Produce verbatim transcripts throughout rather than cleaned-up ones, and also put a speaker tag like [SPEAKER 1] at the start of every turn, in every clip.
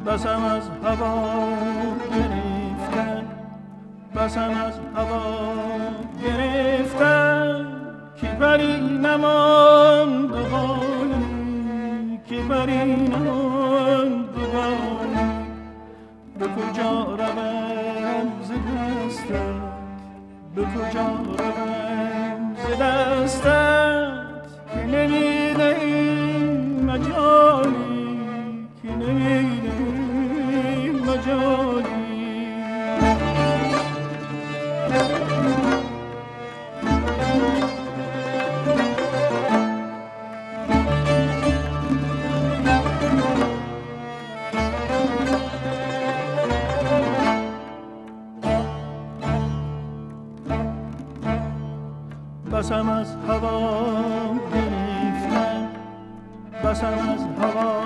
[SPEAKER 1] بسم از هوا گرفتن، بسم از هوا گرفتن که بری نماند غالی، که بری نماند غالی. به کجا روم ز دستت، به کجا روم ز دستت که نمیدهی مجالی، که نمیدهی مجالی. بسم از هوا گرفتن، بسم از هوا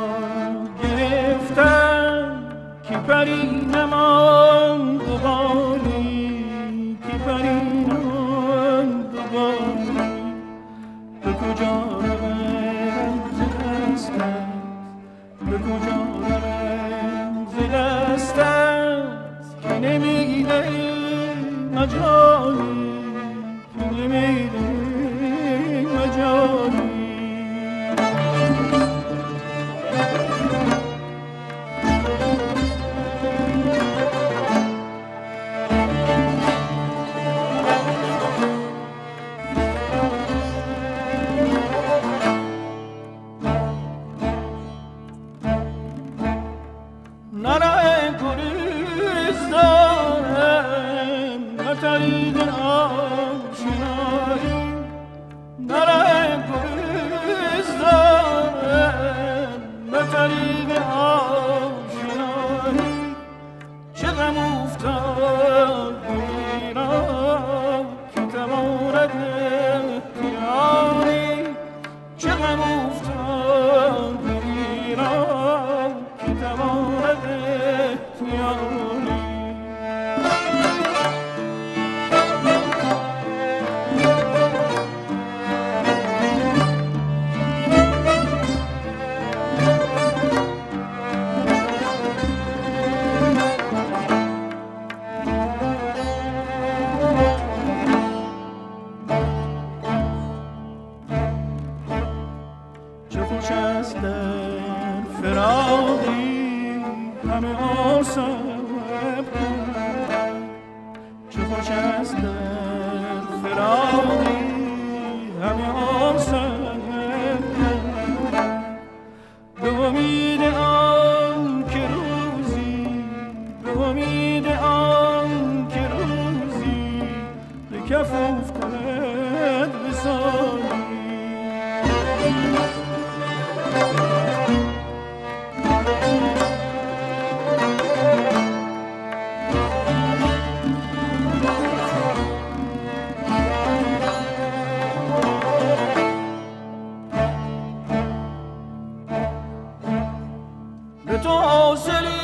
[SPEAKER 1] گرفتن که پری نماند غالی، که پری نماند غالی. به کجا روم ز دستت، به کجا روم ز دستت که نمیدهی مجالی، که نمیدهی مجالی. به تو حاصلی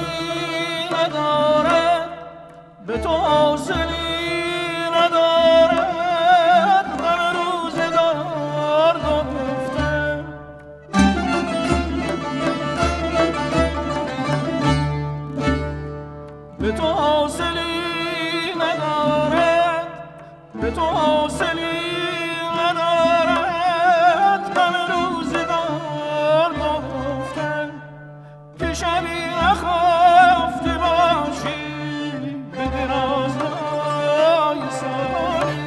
[SPEAKER 1] ندارد، به تو حاصلی ندارد غم روزگار گفتن. به تو حاصلی ندارد، به تو حاصلی ندارد غم روزگار گفتن. که شبی نخفته باشی به درازهای سالی.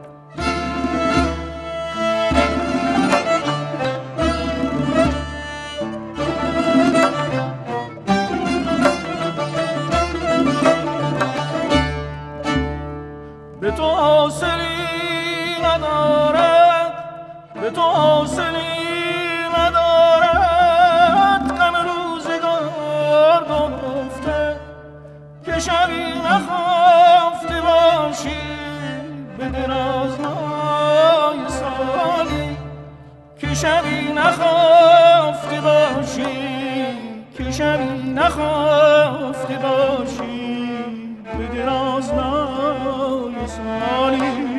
[SPEAKER 1] به تو حاصلی ندارد، به تو حاصلی ندارد غم روزگار گفته. که شبی نخفته باشی به درازهای سالی. که شبی نخفته باشی، که شبی نخفته باشی به درازهای سالی.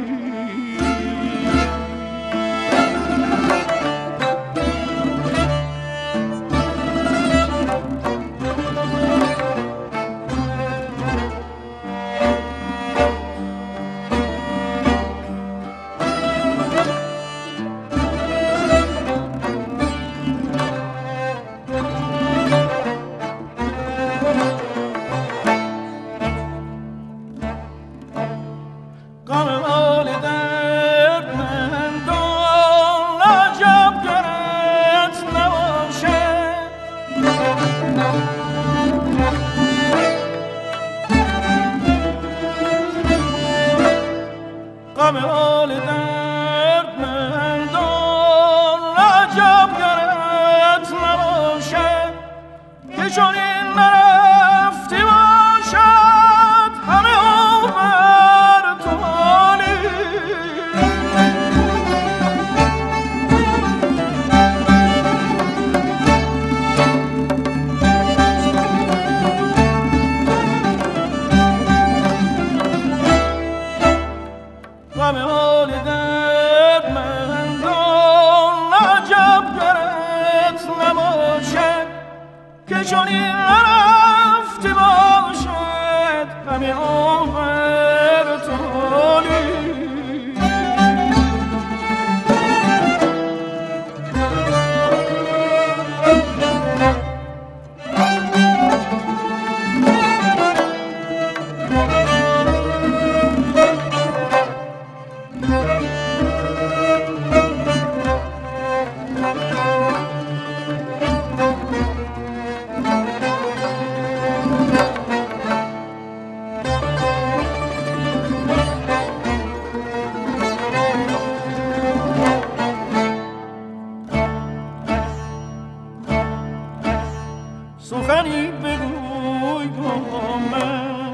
[SPEAKER 1] غم حال دردمندان عجب گرت نباشد که چون این نرفتی باشد همه عمر تو حالی. غم حال دردمندان عجب گرت نباشد که چون این رفتی باشد همه عمر تو حالی. سخنی بگوی با من،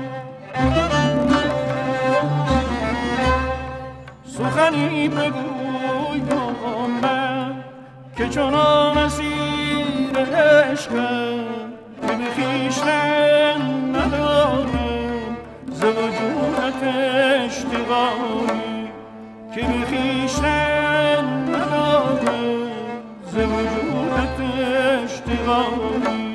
[SPEAKER 1] سخنی بگوی با من که چنان اسیر عشقم که به خویشتن ندارم ز وجودت اشتغالی، که به خویشتن ندارم ز وجودت اشتغالی.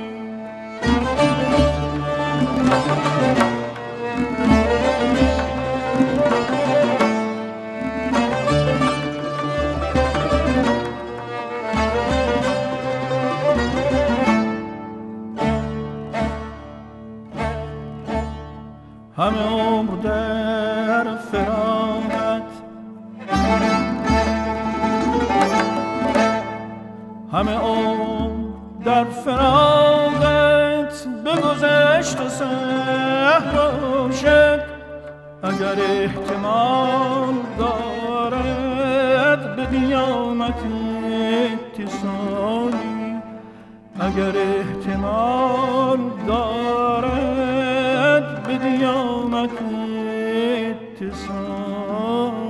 [SPEAKER 1] همه عمر در فراقت، همه عمر در فراقت بگذشت و سهل باشد اگر احتمال دارد به قیامت اتصالی، اگر احتمال دارد به قیامت اتصالی.